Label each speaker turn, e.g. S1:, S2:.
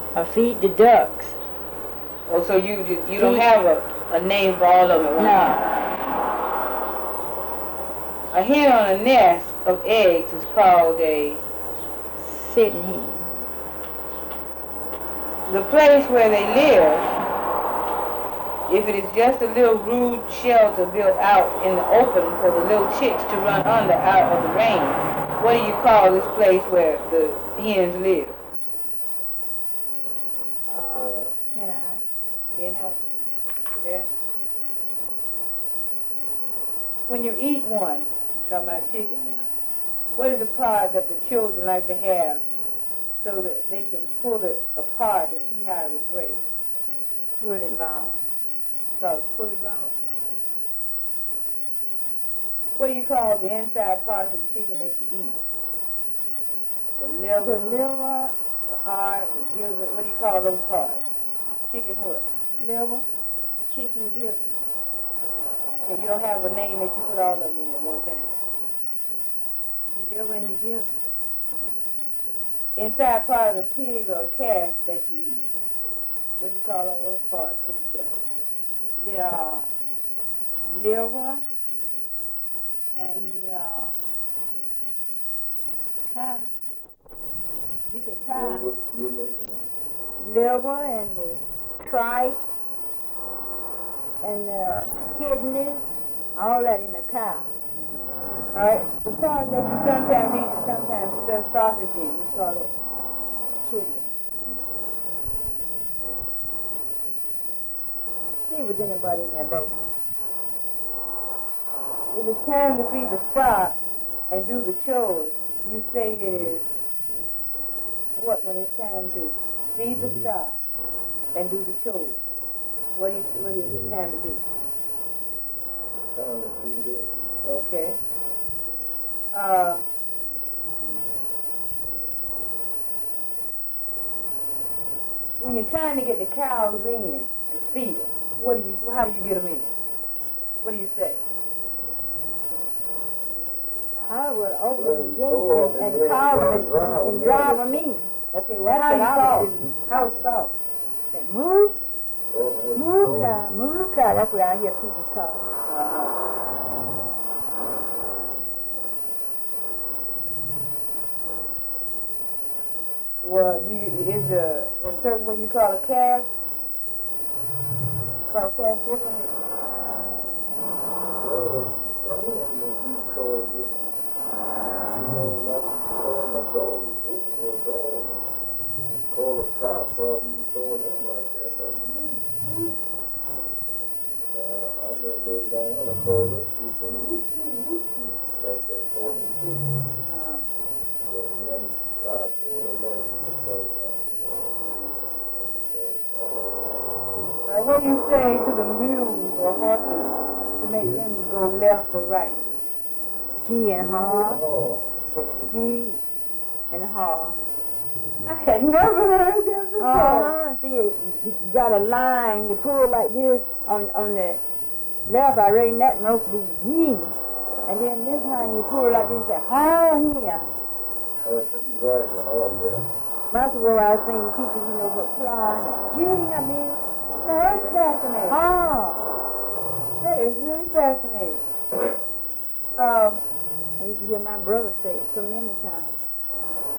S1: I feed the ducks.
S2: Oh, so you don't have a name for all of them at one time? A hen on a nest of eggs is called a
S1: sitting hen.
S2: The place where they live, if it is just a little rude shelter built out in the open for the little chicks to run under out of the rain, what do you call this place where the hens live? Hen house. Yeah. When you eat one, I'm talking about chicken now, what is the part that the children like to have so that they can pull it apart and see how it will break?
S1: Pulley bone.
S2: It's called pulley bone. What do you call the inside parts of the chicken that you eat? The liver, the heart, the gizzard. What do you call those parts? Chicken what?
S1: Liver, chicken gizzard.
S2: Okay, you don't have a name that you put all of them in at one time.
S1: The liver and the gizzard.
S2: Inside part of a pig or a calf that you eat. What do you call all those parts put together?
S1: The liver and the calf. You say calf. Liver and the tripe and the kidneys, all that in the cow.
S2: All right. The part that you sometimes eat and sometimes stuff sausage in, we call it
S1: chili. See if there's anybody in there, baby.
S2: If it's time to feed the stock and do the chores, you say it is what when it's time to feed the stock and do the chores? What is the time to do?
S3: Time to feed it.
S2: Okay. When you're trying to get the cows in to feed them, how do you get them in? What do you say?
S1: I would open the gate and call them and drive them in.
S2: Okay, well, how would you call?
S1: Say, move. Move, cow. Move, cow. That's where I hear people call.
S2: Well, is a certain way you call a calf? You call a calf differently?
S3: Well, call a cop or you throw him like that. I never lived down on a call it chicken. Like that, call it chicken. But then cops or the like to go.
S2: What do you say to the mules or horses to make them go left or right?
S1: G and haw. G and haw.
S2: I had never heard that before.
S1: See, you got a line, you pull like this on the left, I reckon that must be G. And then this time you pull like this and say, haw here.
S3: Oh, she's right, there.
S1: That's where I was thinking people, what flying, G, I mean.
S2: Now that's fascinating. That is really fascinating.
S1: I used to hear my brother say it so many times.